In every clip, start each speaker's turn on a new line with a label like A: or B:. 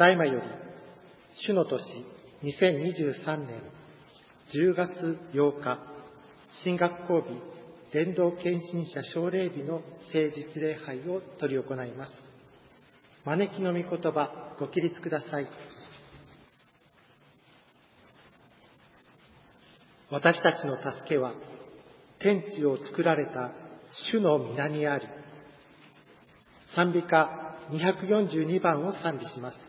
A: だいまより、主の年2023年10月8日、新学校日、伝道献身者奨励日の聖日礼拝を執り行います。招きの御言葉、ご起立ください。私たちの助けは、天地を作られた主の皆にあり。賛美歌242番を賛美します。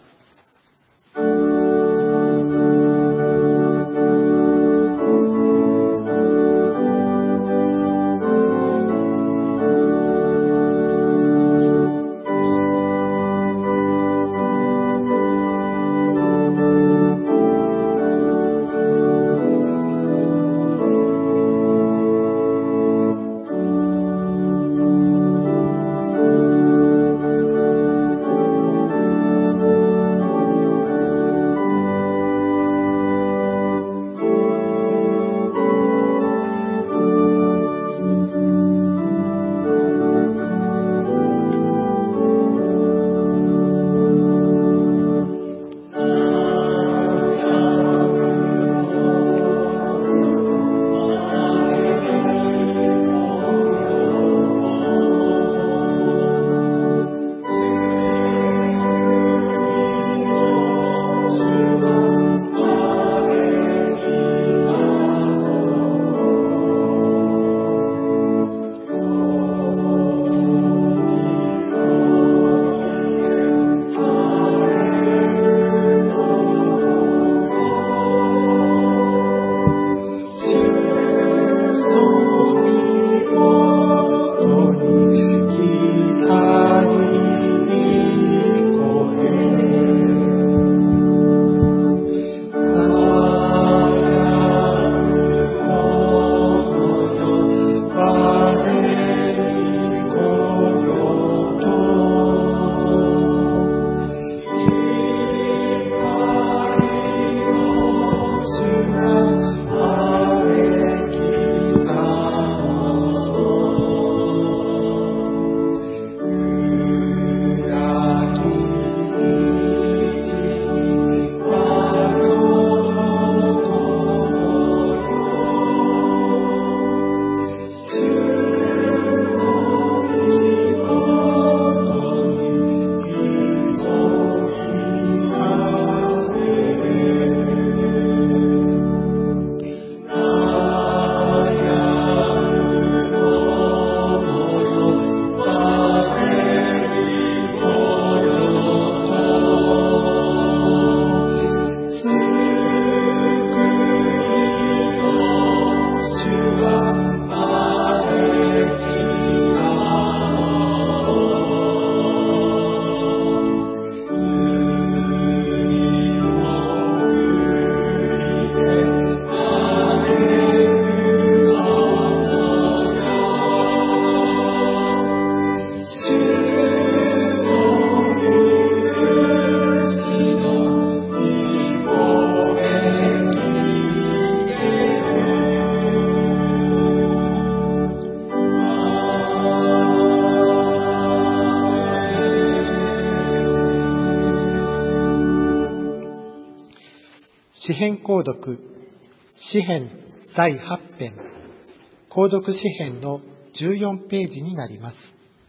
A: 詩編購読、詩編第8編、購読詩編の14ページになります。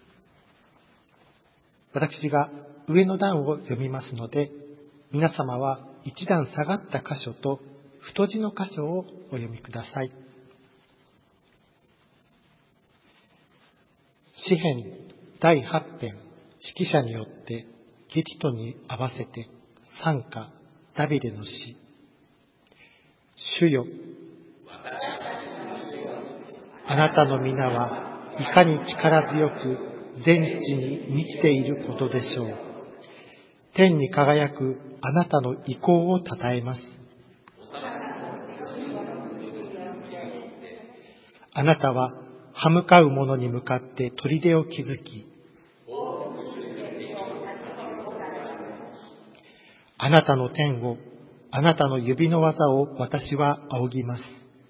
A: 私が上の段を読みますので、皆様は一段下がった箇所と太字の箇所をお読みください。詩編第8編、指揮者によってギティトに合わせて賛歌ダビデの詩。主よ、あなたの皆はいかに力強く全地に満ちていることでしょう。天に輝くあなたの意向をたたえます。あなたは歯向かう者に向かって砦を築き、あなたの天を、あなたの指の技を私は仰ぎます。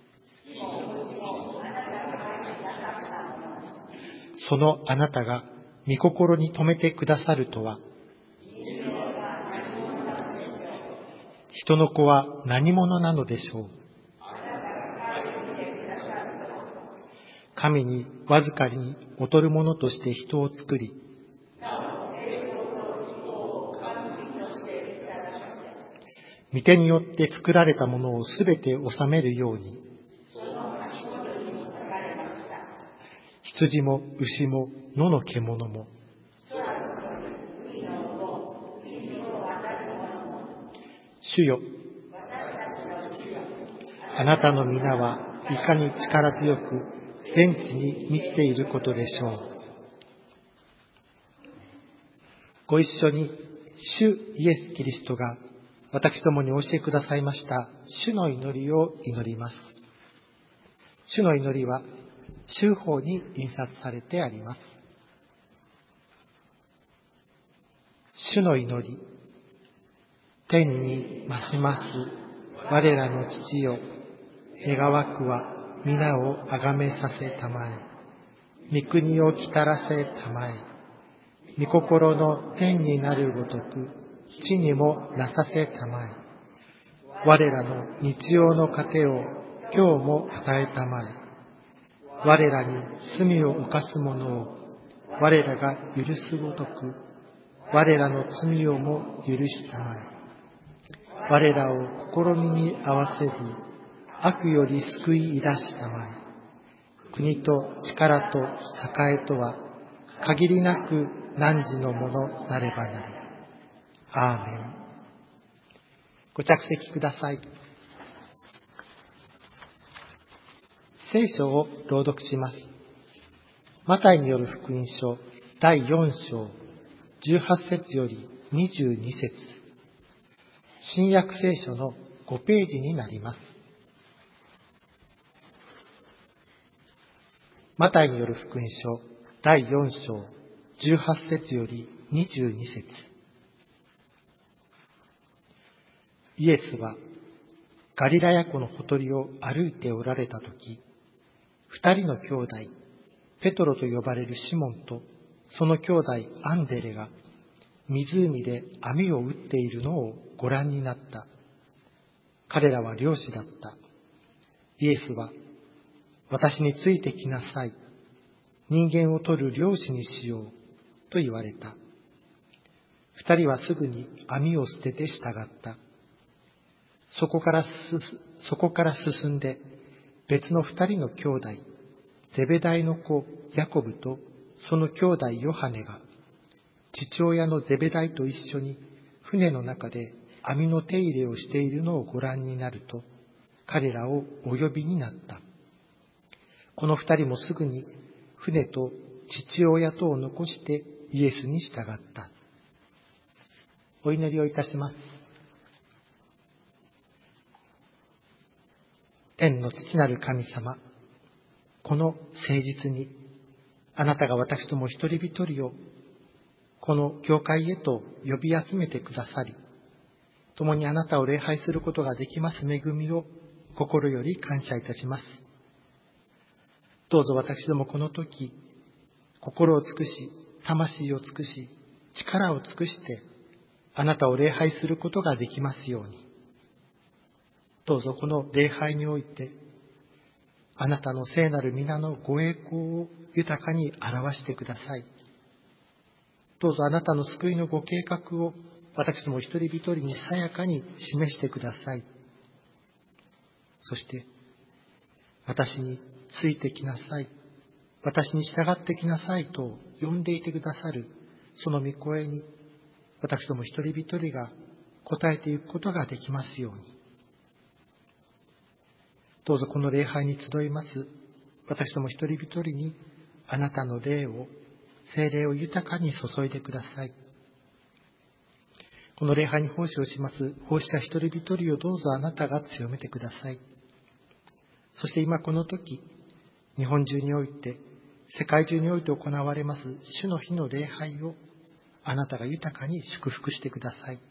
A: そのあなたが御心に留めてくださるとは、 人の子は何者なのでしょう。神にわずかに劣るものとして人を作り、御手によって作られたものをすべて治めるように、羊も牛も野の獣も、主よ、あなたの皆はいかに力強く全地に満ちていることでしょう。ご一緒に主イエス・キリストが私どもに教えくださいました主の祈りを祈ります。主の祈りは修法に印刷されてあります。主の祈り。天に増します我らの父よ、願わくは皆をあがめさせたまえ。御国を来たらせたまえ。御心の天になるごとく地にもなさせたまえ。我らの日曜の糧を今日も与えたまえ。我らに罪を犯す者を我らが許すごとく我らの罪をも許したまえ。我らを試みに合わせず悪より救い出したまえ。国と力と栄とは限りなく汝のものなればなり。アーメン。ご着席ください。聖書を朗読します。マタイによる福音書第4章18節より22節、新約聖書の5ページになります。マタイによる福音書第4章18節より22節。イエスはガリラヤ湖のほとりを歩いておられたとき、二人の兄弟、ペトロと呼ばれるシモンとその兄弟アンデレが湖で網を打っているのをご覧になった。彼らは漁師だった。イエスは、私についてきなさい。人間を取る漁師にしよう。と言われた。二人はすぐに網を捨てて従った。そこから進んで別の二人の兄弟、ゼベダイの子ヤコブとその兄弟ヨハネが、父親のゼベダイと一緒に船の中で網の手入れをしているのをご覧になると、彼らをお呼びになった。この二人もすぐに船と父親とを残してイエスに従った。お祈りをいたします。天の父なる神様、この誠実にあなたが私ども一人一人をこの教会へと呼び集めてくださり、共にあなたを礼拝することができます恵みを心より感謝いたします。どうぞ私どもこの時、心を尽くし、魂を尽くし、力を尽くしてあなたを礼拝することができますように。どうぞこの礼拝において、あなたの聖なる皆のご栄光を豊かに表してください。どうぞあなたの救いのご計画を私ども一人一人にさやかに示してください。そして私についてきなさい、私に従ってきなさいと呼んでいてくださるその御声に私ども一人一人が応えていくことができますように。どうぞこの礼拝に集います私ども一人一人にあなたの霊を、聖霊を豊かに注いでください。この礼拝に奉仕をします奉仕者一人一人をどうぞあなたが強めてください。そして今この時、日本中において、世界中において行われます主の日の礼拝をあなたが豊かに祝福してください。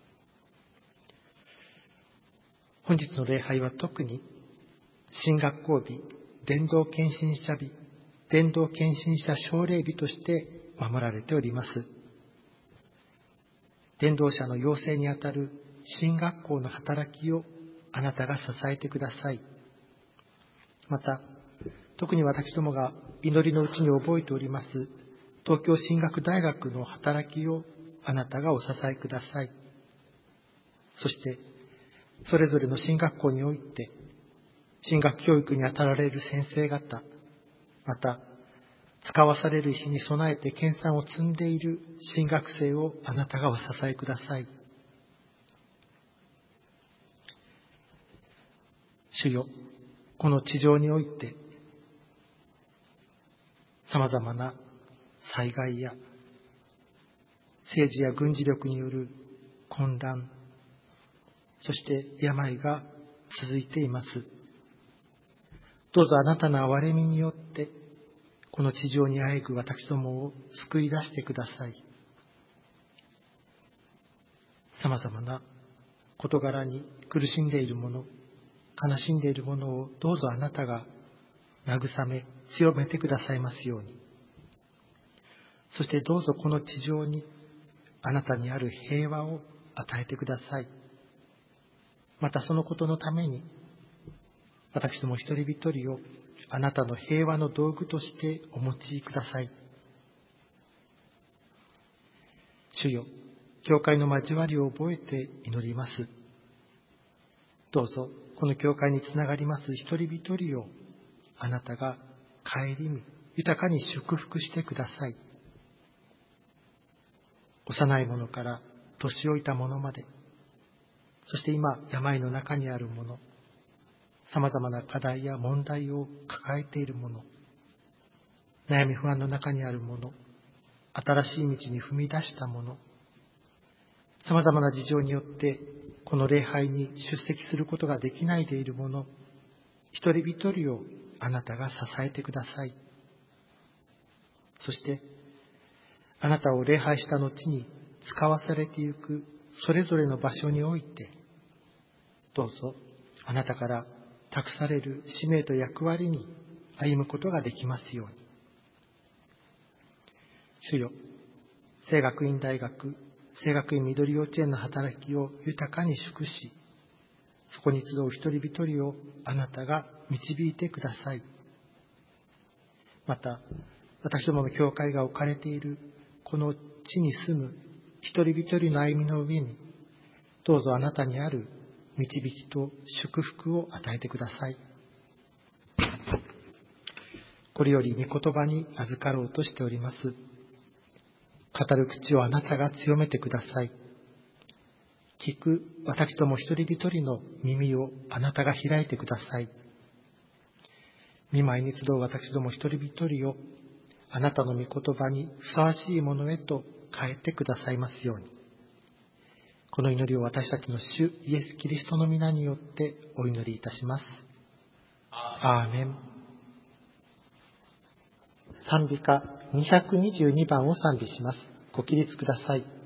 A: 本日の礼拝は特に新学校日、伝道献身者日、伝道献身者奨励日として守られております。伝道者の養成にあたる神学校の働きをあなたが支えてください。また、特に私どもが祈りのうちに覚えております東京神学大学の働きをあなたがお支えください。そして、それぞれの神学校において、神学教育に当たられる先生方、また、使わされる日に備えて研鑽を積んでいる神学生をあなたがお支えください。主よ、この地上において、様々な災害や政治や軍事力による混乱、そして病が続いています。どうぞあなたの憐れみによって、この地上にあえぐ私どもを救い出してください。様々な事柄に苦しんでいる者、悲しんでいる者をどうぞあなたが慰め、強めてくださいますように。そしてどうぞこの地上にあなたにある平和を与えてください。またそのことのために、私ども一人一人をあなたの平和の道具としてお持ちください。主よ、教会の交わりを覚えて祈ります。どうぞこの教会につながります一人一人をあなたが顧み、豊かに祝福してください。幼い者から年老いた者まで、そして今病の中にある者、様々な課題や問題を抱えている者、悩み不安の中にある者、新しい道に踏み出した者、様々な事情によってこの礼拝に出席することができないでいる者、一人一人をあなたが支えてください。そしてあなたを礼拝した後に使わされていくそれぞれの場所において、どうぞあなたから託される使命と役割に歩むことができますように。主よ、聖学院大学、聖学院緑幼稚園の働きを豊かに祝し、そこに集う一人一人をあなたが導いてください。また、私どもの教会が置かれているこの地に住む一人一人の歩みの上に、どうぞあなたにある導きと祝福を与えてください。これより御言葉に預かろうとしております。語る口をあなたが強めてください。聞く私ども一人一人の耳をあなたが開いてください。御前に集う私ども一人一人をあなたの御言葉にふさわしいものへと変えてくださいますように。この祈りを私たちの主イエス・キリストの皆によってお祈りいたします。アーメン。賛美歌222番を賛美します。ご起立ください。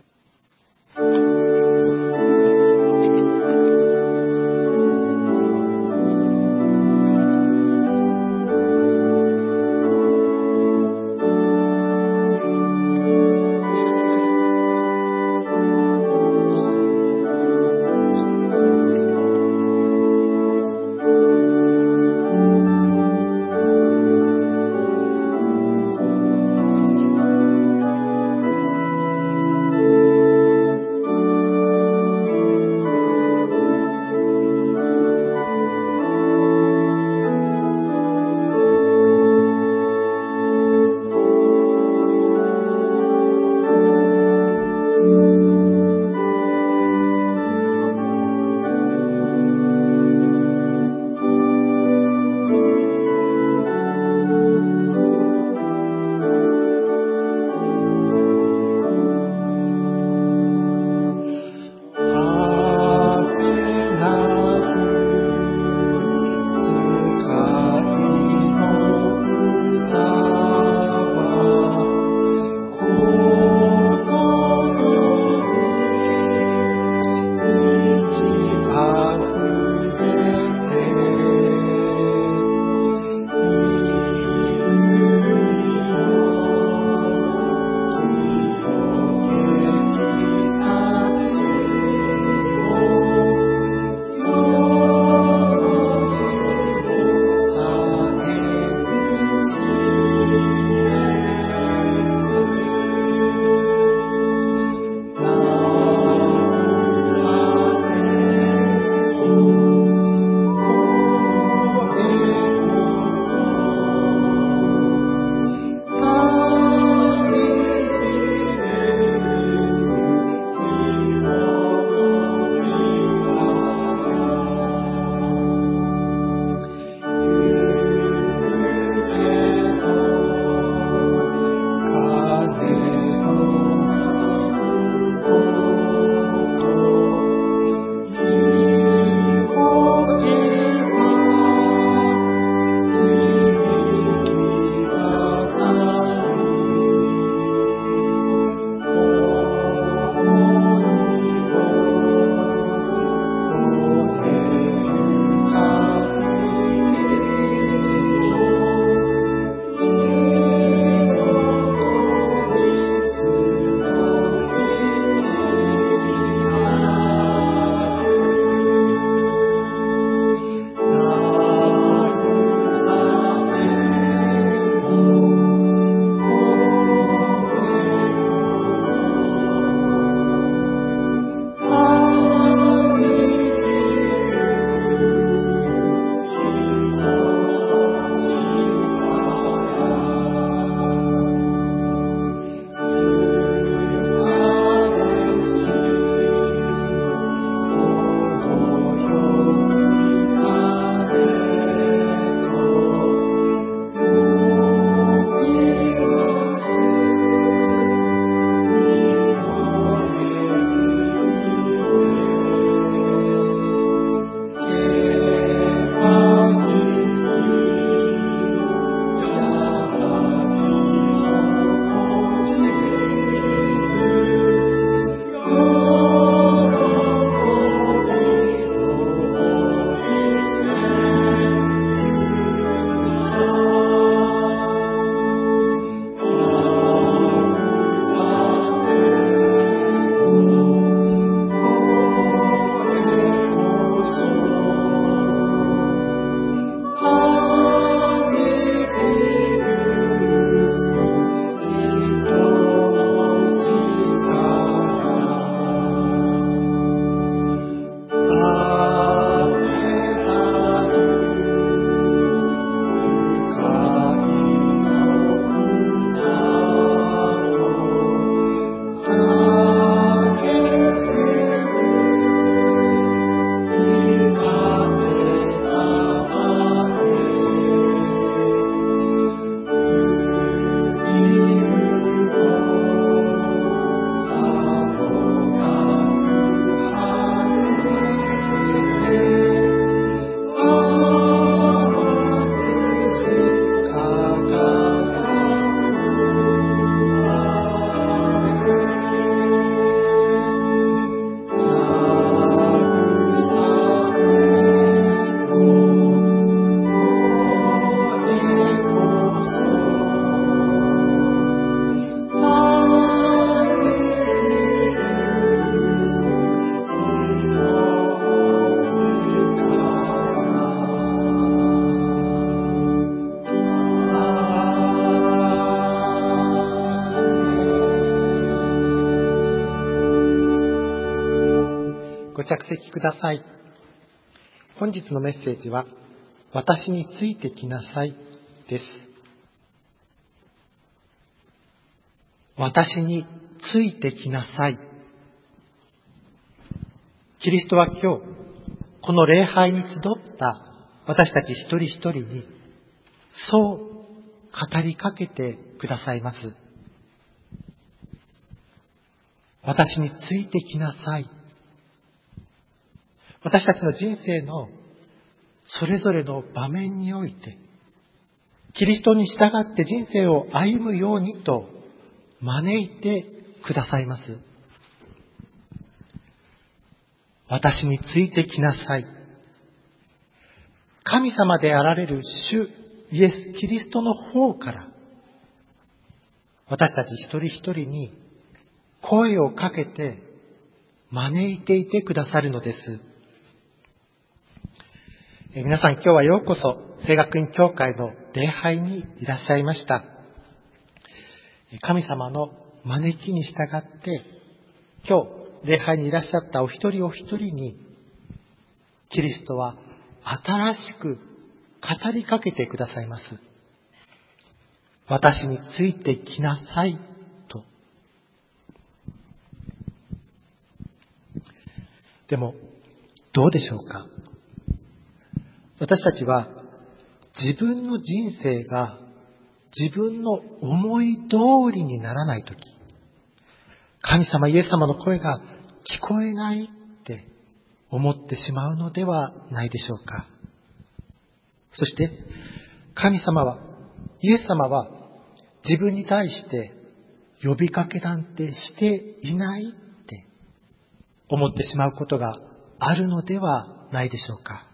A: 着席ください。本日のメッセージは、私についてきなさいです。私についてきなさい。キリストは今日、この礼拝に集った私たち一人一人に、そう語りかけてくださいます。私についてきなさい。私たちの人生のそれぞれの場面において、キリストに従って人生を歩むようにと招いてくださいます。私についてきなさい。神様であられる主イエス・キリストの方から、私たち一人一人に声をかけて招いていてくださるのです。皆さん今日はようこそ聖学院教会の礼拝にいらっしゃいました。神様の招きに従って今日礼拝にいらっしゃったお一人お一人にキリストは新しく語りかけてくださいます。私についてきなさいと。でもどうでしょうか。私たちは自分の人生が自分の思い通りにならないとき、神様イエス様の声が聞こえないって思ってしまうのではないでしょうか。そして神様は、イエス様は自分に対して呼びかけなんてしていないって思ってしまうことがあるのではないでしょうか。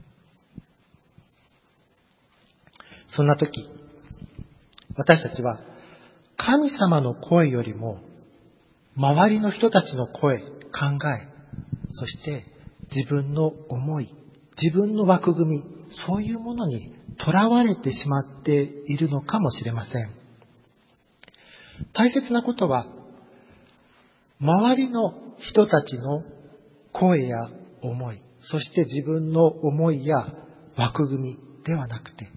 A: そんな時、私たちは神様の声よりも周りの人たちの声、考え、そして自分の思い、自分の枠組み、そういうものにとらわれてしまっているのかもしれません。大切なことは、周りの人たちの声や思い、そして自分の思いや枠組みではなくて、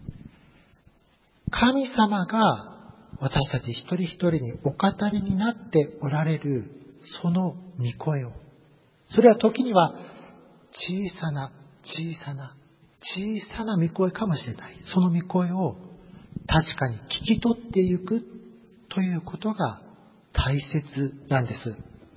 A: 神様が私たち一人一人にお語りになっておられるその御声を、それは時には小さな御声かもしれない。その御声を確かに聞き取っていくということが大切なんです。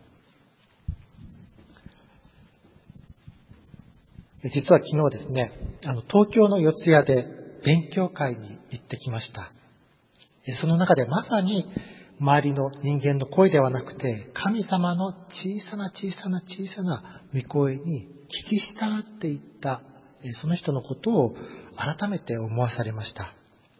A: 実は昨日ですね、東京の四谷で勉強会に行ってきました。その中でまさに周りの人間の声ではなくて、神様の小さな御声に聞き従っていったその人のことを改めて思わされました。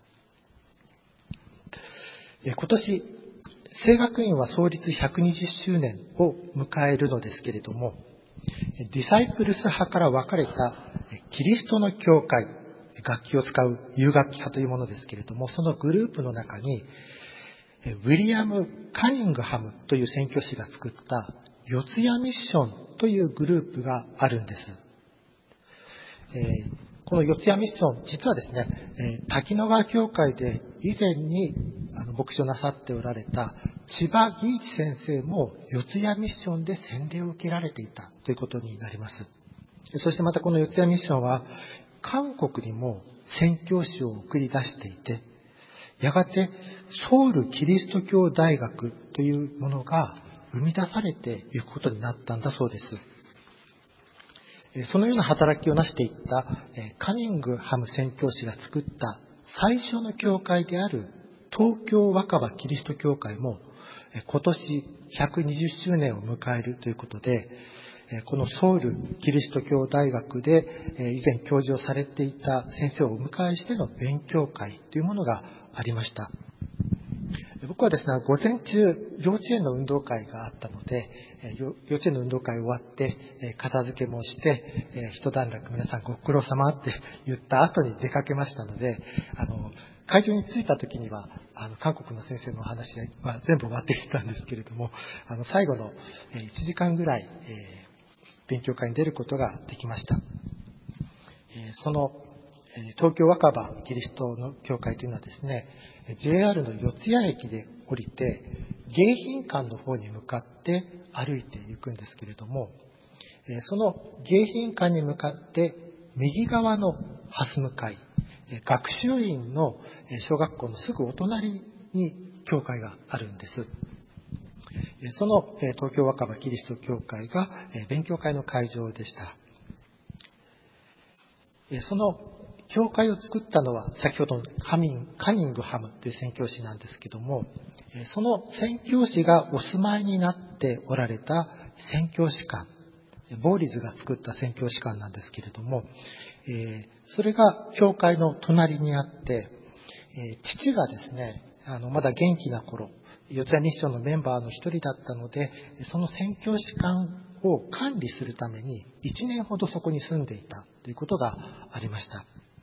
A: 今年聖学院は創立120周年を迎えるのですけれども、ディサイプルス派から分かれたキリストの教会、楽器を使う有楽器派というものですけれども、そのグループの中にウィリアム・カニングハムという宣教師が作った四谷ミッションというグループがあるんです。この四谷ミッション、実はですね、滝野川教会で以前に牧師をなさっておられた千葉義一先生も四谷ミッションで洗礼を受けられていたということになります。そしてまたこの四谷ミッションは韓国にも宣教師を送り出していて、やがてソウルキリスト教大学というものが生み出されていくことになったんだそうです。そのような働きをなしていったカニングハム宣教師が作った最初の教会である東京若葉キリスト教会も今年120周年を迎えるということで、このソウルキリスト教大学で以前教授をされていた先生をお迎えしての勉強会というものがありました。僕はですね、午前中幼稚園の運動会があったので、幼稚園の運動会終わって片付けもして一段落皆さんご苦労様って言った後に出かけましたので、会場に着いた時には韓国の先生のお話は全部終わっていたんですけれども、最後の1時間ぐらい勉強会に出ることができました。その東京若葉キリストの教会というのはですね、JR の四谷駅で降りて迎賓館の方に向かって歩いていくんですけれども、その迎賓館に向かって右側の蓮向かい、学習院の小学校のすぐお隣に教会があるんです。その東京若葉キリスト教会が勉強会の会場でした。その教会を作ったのは先ほどのカニングハムという宣教師なんですけども、その宣教師がお住まいになっておられた宣教師館、ボーリズが作った宣教師館なんですけれども、それが教会の隣にあって、父がですね、まだ元気な頃、四谷ミッションのメンバーの一人だったので、その宣教師館を管理するために1年ほどそこに住んでいたということがありました。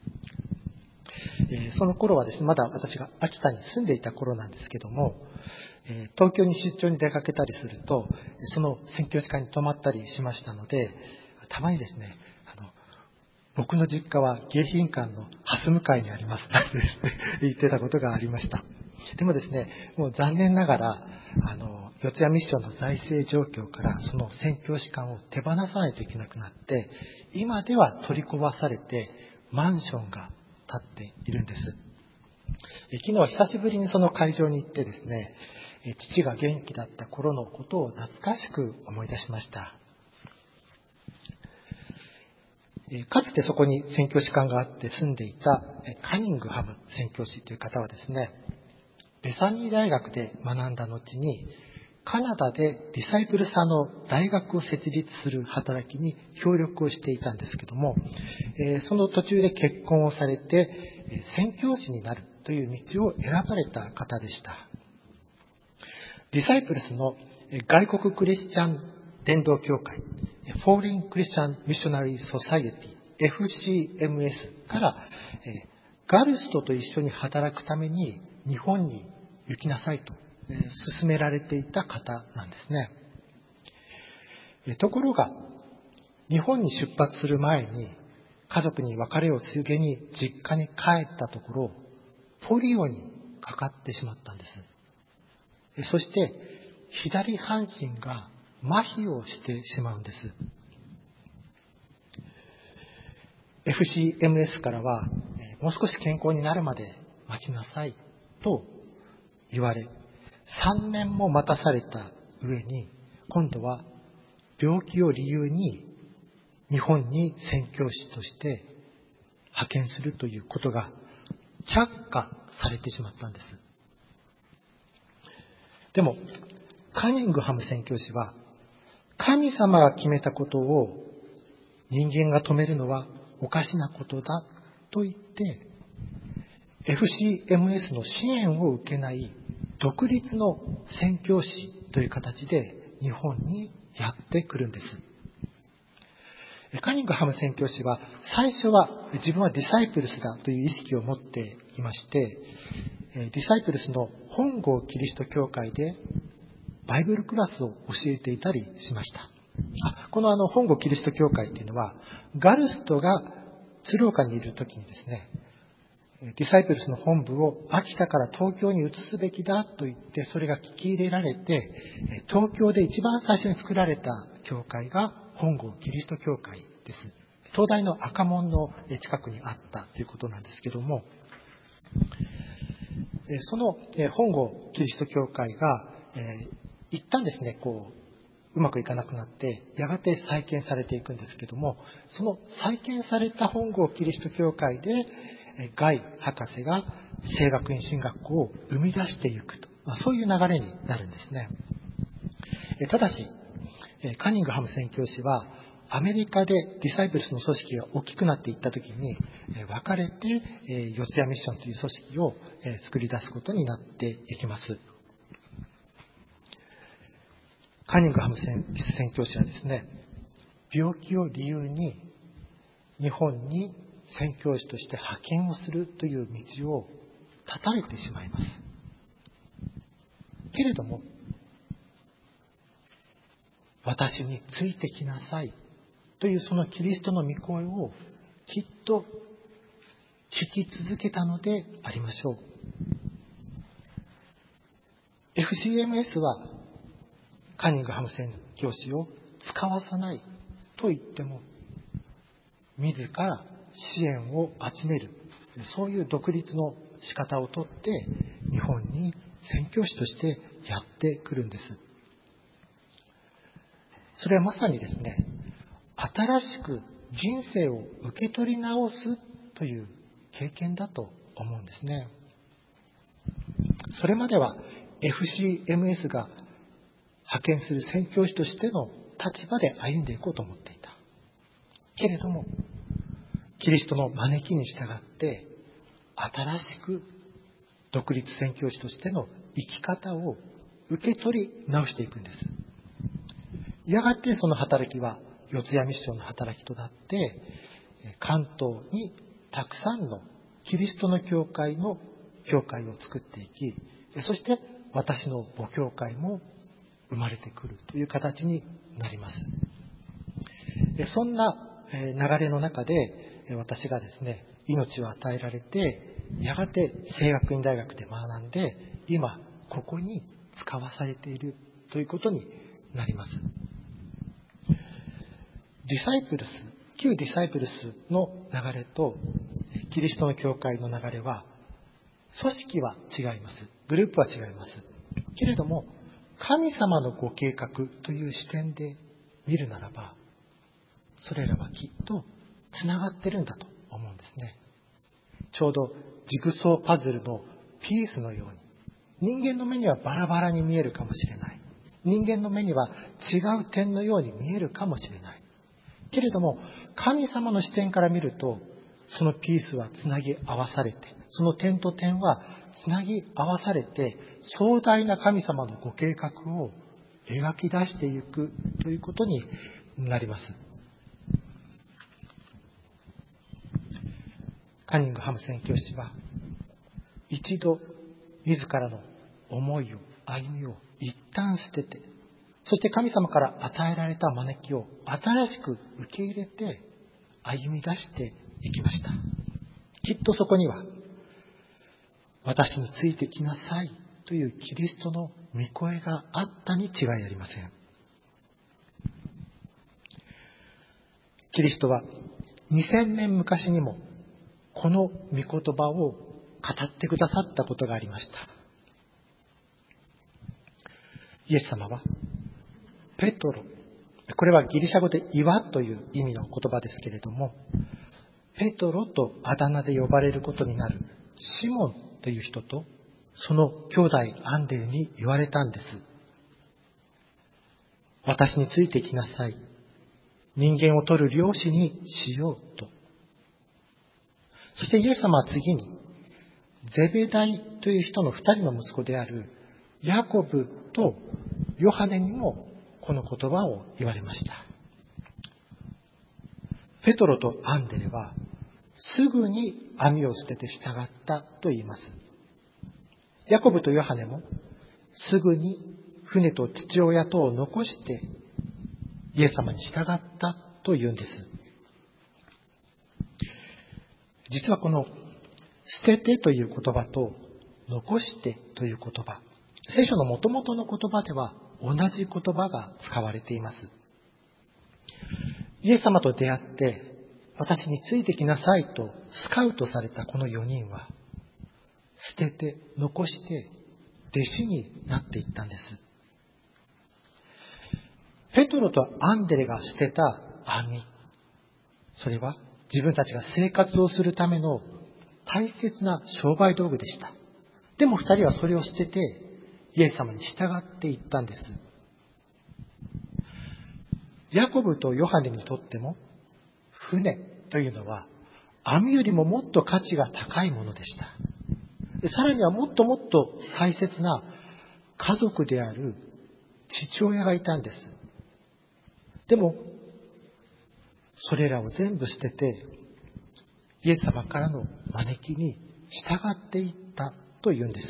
A: その頃はですね、まだ私が秋田に住んでいた頃なんですけども、東京に出張に出かけたりすると、その宣教師館に泊まったりしましたので、たまにですね、僕の実家は迎賓館の蓮向かいにありますなんて言ってたことがありました。でもですね、もう残念ながら、四谷ミッションの財政状況からその宣教師館を手放さないといけなくなって、今では取り壊されてマンションが建っているんです。昨日は久しぶりにその会場に行ってですね、父が元気だった頃のことを懐かしく思い出しました。かつてそこに宣教師館があって住んでいたカニングハム宣教師という方はですね、ベサニー大学で学んだ後にカナダでディサイプルさんの大学を設立する働きに協力をしていたんですけども、その途中で結婚をされて宣教師になるという道を選ばれた方でした。ディサイプルスの外国クリスチャン伝道協会、フォーリンクリスチャンミッショナリーソサイエティ FCMS からガルストと一緒に働くために日本に行きなさいと勧められていた方なんですね。ところが日本に出発する前に家族に別れを告げに実家に帰ったところ、ポリオにかかってしまったんです。そして左半身が麻痺をしてしまうんです。FCMS からはもう少し健康になるまで待ちなさいと言われ、3年も待たされた上に、今度は病気を理由に日本に宣教師として派遣するということが却下されてしまったんです。でもカニングハム宣教師は、神様が決めたことを人間が止めるのはおかしなことだと言って FCMS の支援を受けない独立の宣教師という形で日本にやってくるんです。カニングハム宣教師は最初は自分はディサイプルスだという意識を持っていまして、ディサイプルスの本郷キリスト教会でバイブルクラスを教えていたりしました。この本郷キリスト教会っていうのは、ガルストが鶴岡にいる時にですね、ディサイプルスの本部を秋田から東京に移すべきだと言って、それが聞き入れられて、東京で一番最初に作られた教会が本郷キリスト教会です。東大の赤門の近くにあったということなんですけども、その本郷キリスト教会が一旦ですね、うまくいかなくなって、やがて再建されていくんですけども、その再建された本郷キリスト教会で、ガイ博士が聖学院神学校を生み出していくと、そういう流れになるんですね。ただし、カニングハム宣教師は、アメリカでディサイプルスの組織が大きくなっていったときに、分かれて、四谷ミッションという組織を作り出すことになっていきます。カニングハム宣教師はですね、病気を理由に日本に宣教師として派遣をするという道を断たれてしまいます。けれども、 私についてきなさいというそのキリストの御声をきっと聞き続けたのでありましょう。FCMS はカニングハム宣教師を使わさないと言っても、自ら支援を集める、そういう独立の仕方をとって日本に宣教師としてやってくるんです。それはまさにですね、新しく人生を受け取り直すという経験だと思うんですね。それまでは FCMS が派遣する宣教師としての立場で歩んでいこうと思っていた。けれども、キリストの招きに従って新しく独立宣教師としての生き方を受け取り直していくんです。やがてその働きは四谷ミッションの働きとなって、関東にたくさんのキリストの教会を作っていき、そして私の母教会も生まれてくるという形になります。そんな流れの中で私がですね、命を与えられて、やがて聖学院大学で学んで、今ここに使わされているということになります。旧ディサイプルスの流れとキリストの教会の流れは、組織は違います。グループは違います。けれども、神様のご計画という視点で見るならば、それらはきっとつながってるんだと思うんですね。ちょうどジグソーパズルのピースのように、人間の目にはバラバラに見えるかもしれない。人間の目には違う点のように見えるかもしれない。けれども、神様の視点から見ると、そのピースはつなぎ合わされて、その点と点はつなぎ合わされて、壮大な神様のご計画を描き出していくということになります。カニングハム宣教師は、一度自らの思いを、歩みを一旦捨てて、そして神様から与えられた招きを新しく受け入れて歩み出していきました。きっとそこには、私についてきなさいというキリストの御声があったに違いありません。キリストは2000年昔にもこの御言葉を語ってくださったことがありました。イエス様はペトロ、これはギリシャ語で岩という意味の言葉ですけれども、ペトロとあだ名で呼ばれることになるシモンという人とその兄弟アンデルに言われたんです。私についてきなさい。人間を取る漁師にしようと。そしてイエス様は次にゼベダイという人の2人の息子であるヤコブとヨハネにもこの言葉を言われました。ペトロとアンデレはすぐに網を捨てて従ったと言います。ヤコブとヨハネもすぐに船と父親とを残してイエス様に従ったと言うんです。実はこの捨ててという言葉と残してという言葉、聖書の元々の言葉では同じ言葉が使われています。イエス様と出会って私についてきなさいとスカウトされたこの4人は捨てて残して弟子になっていったんです。ペトロとアンデレが捨てた網、それは自分たちが生活をするための大切な商売道具でした。でも2人はそれを捨ててイエス様に従っていったんです。ヤコブとヨハネにとっても船というのは網よりももっと価値が高いものでした。さらにはもっともっと大切な家族である父親がいたんです。でもそれらを全部捨ててイエス様からの招きに従っていったというんです。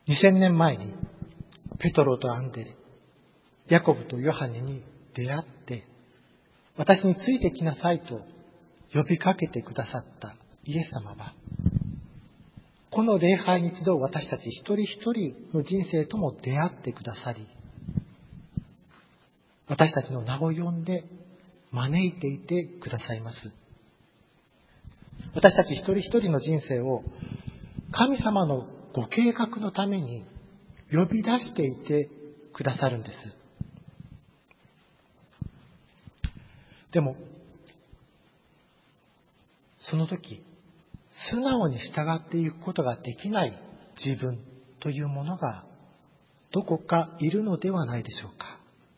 A: 2000年前にペトロとアンデレ、ヤコブとヨハネに出会って、私についてきなさいと呼びかけてくださったイエス様は、この礼拝に一度私たち一人一人の人生とも出会ってくださり、私たちの名を呼んで招いていてくださいます。私たち一人一人の人生を神様のご計画のために呼び出していてくださるんです。でも、その時、素直に従っていくことができない自分というものがどこかいるのではないでしょうか。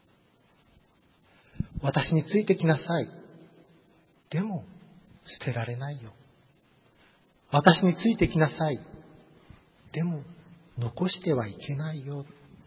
A: 私についてきなさい。でも、捨てられないよ。私についてきなさい。でも、残してはいけないよ。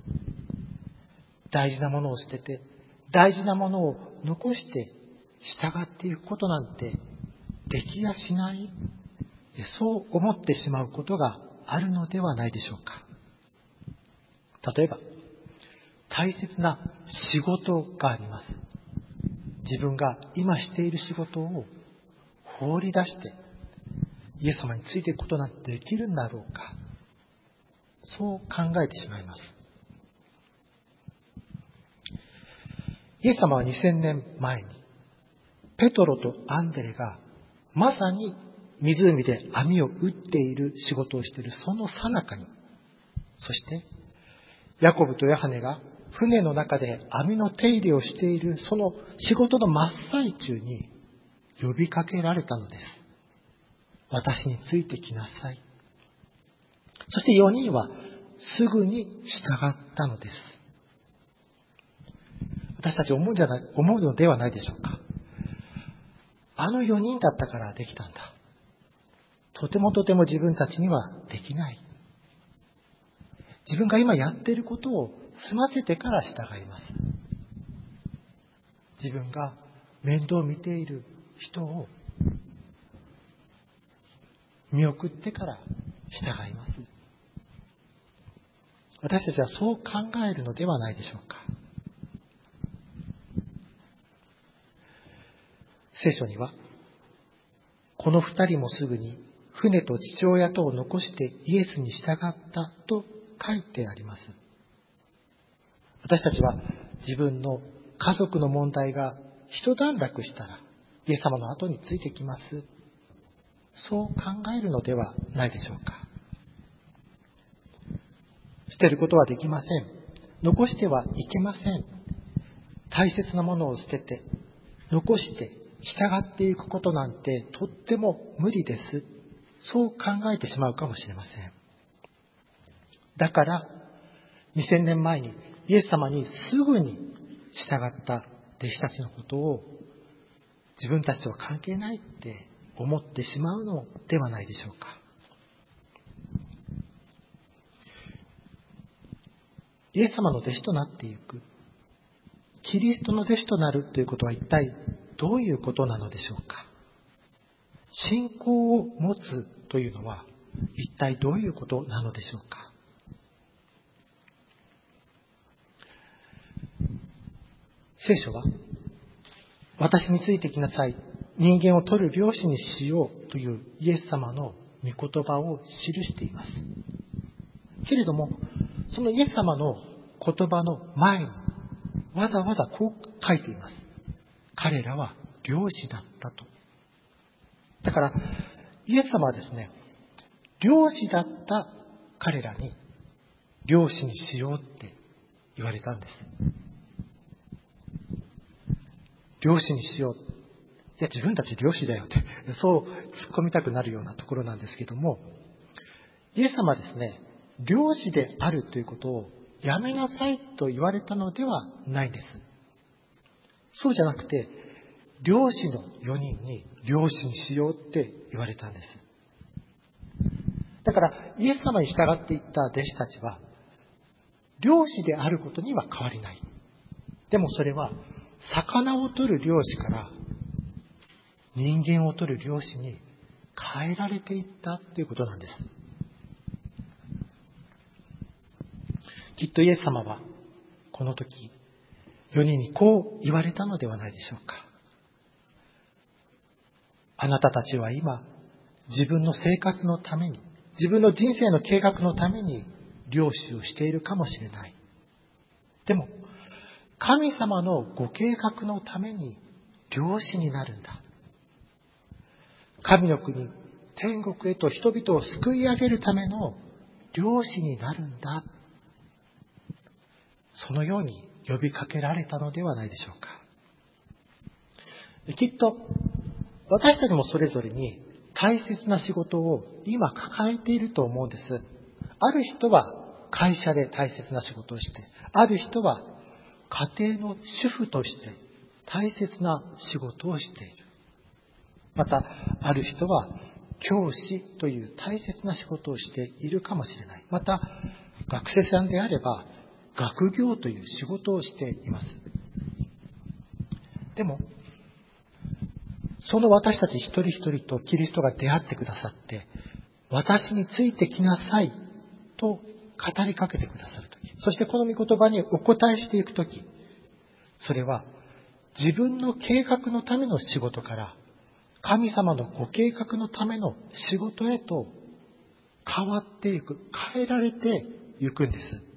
A: 大事なものを捨てて、大事なものを残して従っていくことなんてできやしない。そう思ってしまうことがあるのではないでしょうか。例えば、大切な仕事があります。自分が今している仕事を放り出してイエス様についていくことなんてできるんだろうか。そう考えてしまいます。イエス様は2000年前にペトロとアンデレがまさに湖で網を打っている仕事をしているその最中に、そしてヤコブとヨハネが船の中で網の手入れをしているその仕事の真っ最中に呼びかけられたのです。私についてきなさい。そして4人はすぐに従ったのです。私たち思うのではないでしょうか。あの4人だったからできたんだ。とても自分たちにはできない。自分が今やっていることを済ませてから従います。自分が面倒を見ている人を見送ってから従います。私たちはそう考えるのではないでしょうか。聖書には、この2人もすぐに船と父親とを残してイエスに従ったと書いてあります。私たちは自分の家族の問題が一段落したらイエス様の後についてきます。そう考えるのではないでしょうか。捨てることはできません。残してはいけません。大切なものを捨てて、残して従っていくことなんてとっても無理です。そう考えてしまうかもしれません。だから、2000年前にイエス様にすぐに従った弟子たちのことを自分たちとは関係ないって思ってしまうのではないでしょうか。イエス様の弟子となっていく、キリストの弟子となるということは一体どういうことなのでしょうか。信仰を持つというのは一体どういうことなのでしょうか。聖書は、私についてきなさい、人間を取る漁師にしようというイエス様の御言葉を記しています。けれども、そのイエス様の言葉の前にわざわざこう書いています。彼らは漁師だったと。だからイエス様はですね、漁師だった彼らに漁師にしようって言われたんです。漁師にしよう。いや、自分たち漁師だよって、そう突っ込みたくなるようなところなんですけども、イエス様はですね、漁師であるということをやめなさいと言われたのではないんです。そうじゃなくて、漁師の4人に漁師にしようって言われたんです。だから、イエス様に従っていった弟子たちは、漁師であることには変わりない。でもそれは、魚を取る漁師から人間を取る漁師に変えられていったということなんです。 きっとイエス様はこの時4人にこう言われたのではないでしょうか。あなたたちは今自分の生活のために、自分の人生の計画のために漁師をしているかもしれない。でも神様のご計画のために漁師になるんだ。神の国、天国へと人々を救い上げるための漁師になるんだ。そのように呼びかけられたのではないでしょうか。きっと私たちもそれぞれに大切な仕事を今抱えていると思うんです。ある人は会社で大切な仕事をして、ある人は家庭の主婦として大切な仕事をしている。また、ある人は教師という大切な仕事をしているかもしれない。また、学生さんであれば学業という仕事をしています。でも、その私たち一人一人とキリストが出会ってくださって、私についてきなさいと語りかけてくださるとき、そしてこの御言葉にお答えしていくとき、それは自分の計画のための仕事から神様のご計画のための仕事へと変わっていく、変えられていくんです。